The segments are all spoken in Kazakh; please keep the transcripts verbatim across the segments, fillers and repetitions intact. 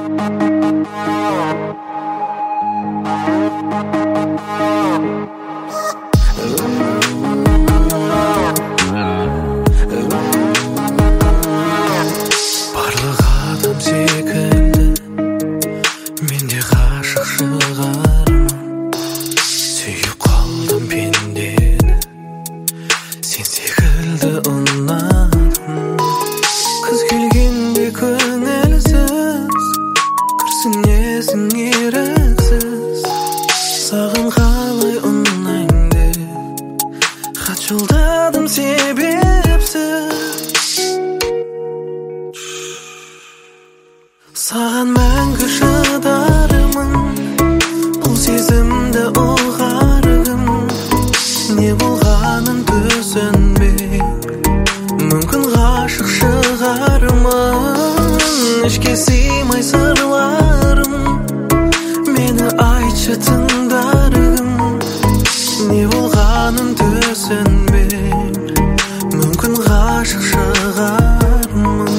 Барлық адам секілді мен де ғашық шығармын. Сүйіп қалдым пендені, сен секілді ұнадым. Күз келгенде көңілсіз күрсінесің еріксіз. Саған қалай ұнаймын деп хат жолдадым себепсіз. Саған мәңгі шыдармын, бұл сезімді ұғарғым. Не болғанын түсінбей, мүмкін ғашық шығармын. Ішке сыймай сырларым, мені айтшы тыңдарым. Не болғанын түсінбей, мүмкін ғашық шығармын.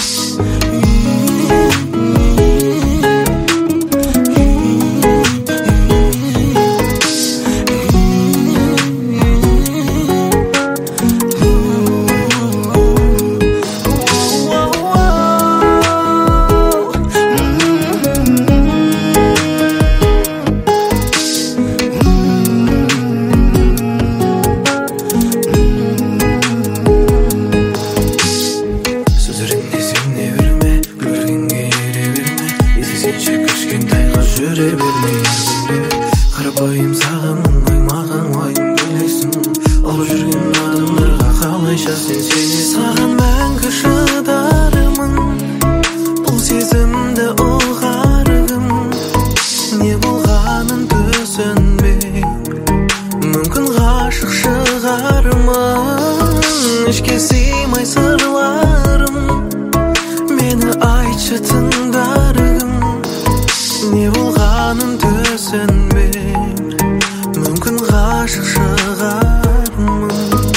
Жүре бермей ербіле, қарапайым сағымын аймаған уайым бөлесің. Алып жүрген адамдарға қалайша сен сенесің. Саған мәңгі шыдармын, бұл сезімді ұғарғым. Не болғанын түсінбей, мүмкін ғашық шығармын. Ішке сыймай сырларым, мені айтшы тыңдарым. Не болғанын түсінбей, мүмкін ғашық шығармын.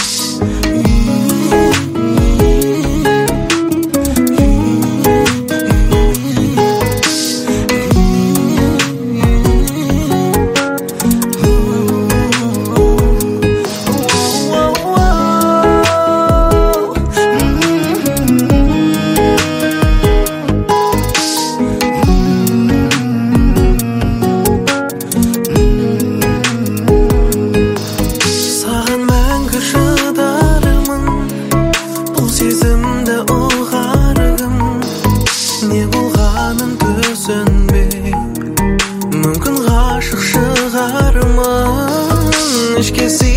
Сезімді ұғарғым. Не болғанын түсінбей, мүмкін ғашық шығармын. Ішке сыймай